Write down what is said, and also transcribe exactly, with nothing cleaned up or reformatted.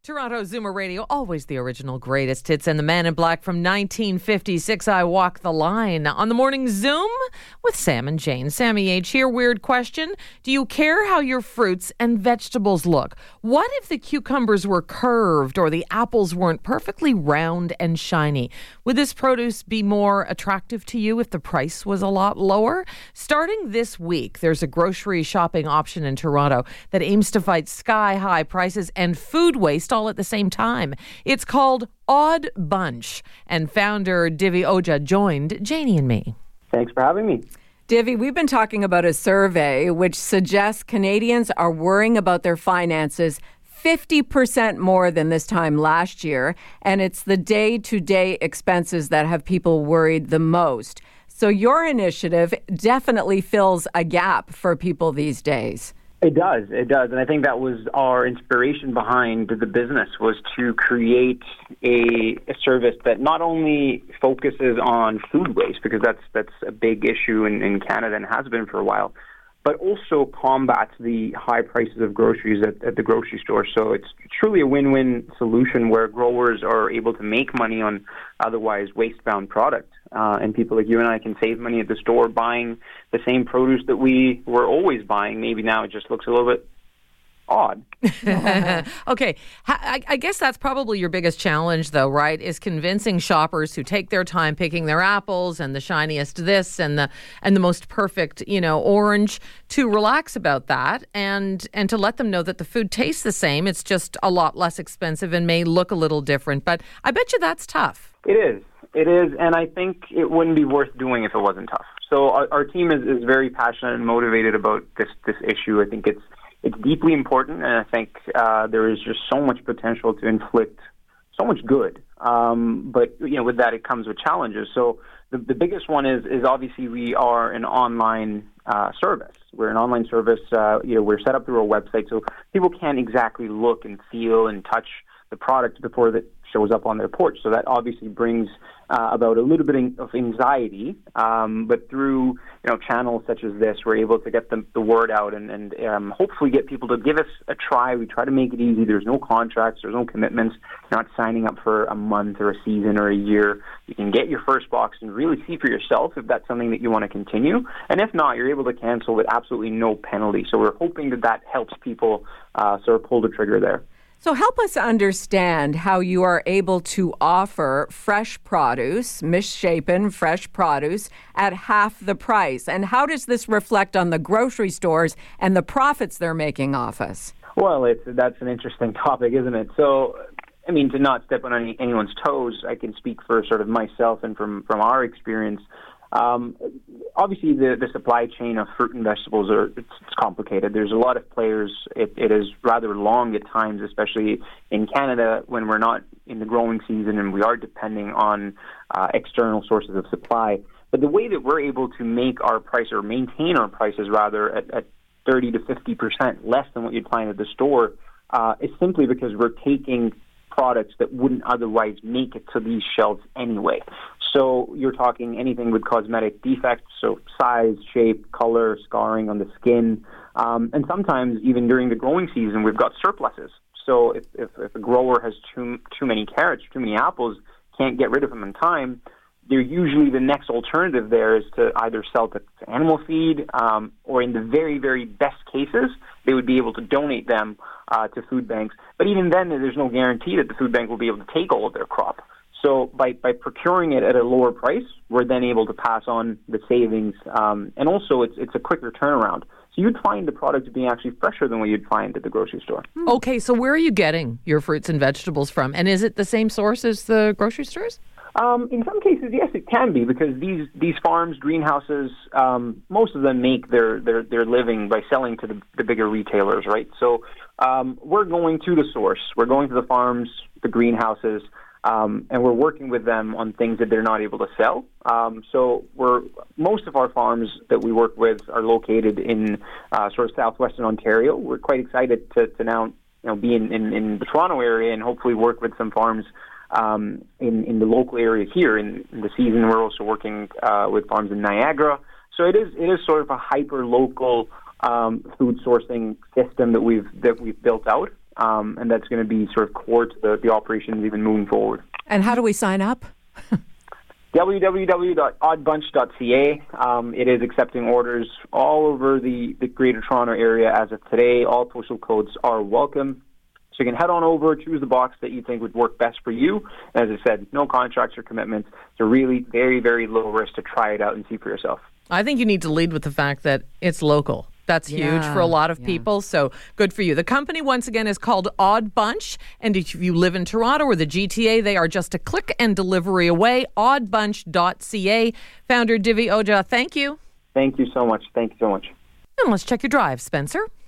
Toronto Zoomer Radio, always the original greatest hits, and the Man in Black from nineteen fifty-six, I Walk the Line. On the Morning Zoom with Sam and Jane. Sammy H. here. Weird question. Do you care how your fruits and vegetables look? What if the cucumbers were curved or the apples weren't perfectly round and shiny? Would this produce be more attractive to you if the price was a lot lower? Starting this week, there's a grocery shopping option in Toronto that aims to fight sky-high prices and food waste all at the same time. It's called Odd Bunch, and founder Divi Oja joined Janie and me. Thanks for having me. Divi, we've been talking about a survey which suggests Canadians are worrying about their finances fifty percent more than this time last year, and it's the day-to-day expenses that have people worried the most. So your initiative definitely fills a gap for people these days. It does, it does. And I think that was our inspiration behind the business, was to create a, a service that not only focuses on food waste, because that's that's a big issue in, in Canada and has been for a while, but also combats the high prices of groceries at, at the grocery store. So it's truly a win-win solution where growers are able to make money on otherwise waste-bound product. Uh, and people like you and I can save money at the store buying the same produce that we were always buying. Maybe now it just looks a little bit odd. Okay. I, I guess that's probably your biggest challenge, though, right? Is convincing shoppers who take their time picking their apples and the shiniest this and the and the most perfect, you know, orange to relax about that and and to let them know that the food tastes the same. It's just a lot less expensive and may look a little different. But I bet you that's tough. It is. It is, and I think it wouldn't be worth doing if it wasn't tough. So our, our team is, is very passionate and motivated about this this issue. I think it's it's deeply important, and I think uh, there is just so much potential to inflict so much good. Um, but you know, with that, it comes with challenges. So the, the biggest one is is obviously we are an online uh, service. We're an online service. Uh, you know, we're set up through a website, so people can't exactly look and feel and touch the product before that shows up on their porch. So that obviously brings uh, about a little bit of anxiety. Um, but through you know channels such as this, we're able to get the, the word out and, and um, hopefully get people to give us a try. We try to make it easy. There's no contracts. There's no commitments. You're not signing up for a month or a season or a year. You can get your first box and really see for yourself if that's something that you want to continue. And if not, you're able to cancel with absolutely no penalty. So we're hoping that that helps people uh, sort of pull the trigger there. So help us understand how you are able to offer fresh produce, misshapen fresh produce, at half the price. And how does this reflect on the grocery stores and the profits they're making off us? Well, it's, that's an interesting topic, isn't it? So, I mean, to not step on any, anyone's toes, I can speak for sort of myself and from, from our experience. Um, obviously, the, the supply chain of fruit and vegetables are it's, it's complicated. There's a lot of players. It, it is rather long at times, especially in Canada when we're not in the growing season and we are depending on uh, external sources of supply. But the way that we're able to make our price or maintain our prices rather at, at thirty to fifty percent less than what you'd find at the store uh, is simply because we're taking products that wouldn't otherwise make it to these shelves anyway. So you're talking anything with cosmetic defects, so size, shape, color, scarring on the skin. Um, and sometimes even during the growing season, we've got surpluses. So if, if, if a grower has too, too many carrots, too many apples, can't get rid of them in time, they're usually the next alternative there is to either sell to animal feed um, or in the very, very best cases, they would be able to donate them uh, to food banks. But even then, there's no guarantee that the food bank will be able to take all of their crop. So by, by procuring it at a lower price, we're then able to pass on the savings. Um, and also, it's it's a quicker turnaround. So you'd find the product being actually fresher than what you'd find at the grocery store. Okay, so where are you getting your fruits and vegetables from? And is it the same source as the grocery stores? Um, in some cases, yes, it can be, because these, these farms, greenhouses, um, most of them make their, their, their living by selling to the, the bigger retailers, right? So um, we're going to the source. We're going to the farms, the greenhouses, um, and we're working with them on things that they're not able to sell. Um, so we're most of our farms that we work with are located in uh, sort of southwestern Ontario. We're quite excited to, to now you know, be in, in, in the Toronto area and hopefully work with some farms Um, in, in the local area here. In, in the season, we're also working uh, with farms in Niagara. So it is it is sort of a hyper local um, food sourcing system that we've that we've built out, um, and that's going to be sort of core to the, the operations even moving forward. And how do we sign up? w w w dot odd bunch dot c a. Um, it is accepting orders all over the, the Greater Toronto area as of today. All postal codes are welcome. So you can head on over, choose the box that you think would work best for you. As I said, no contracts or commitments. It's a really very, very low risk to try it out and see for yourself. I think you need to lead with the fact that it's local. That's huge Yeah, for a lot of yeah. people, so good for you. The company, once again, is called Odd Bunch, and if you live in Toronto or the G T A, they are just a click and delivery away, odd bunch dot c a. Founder Divi Ojha, thank you. Thank you so much. Thank you so much. And let's check your drive, Spencer.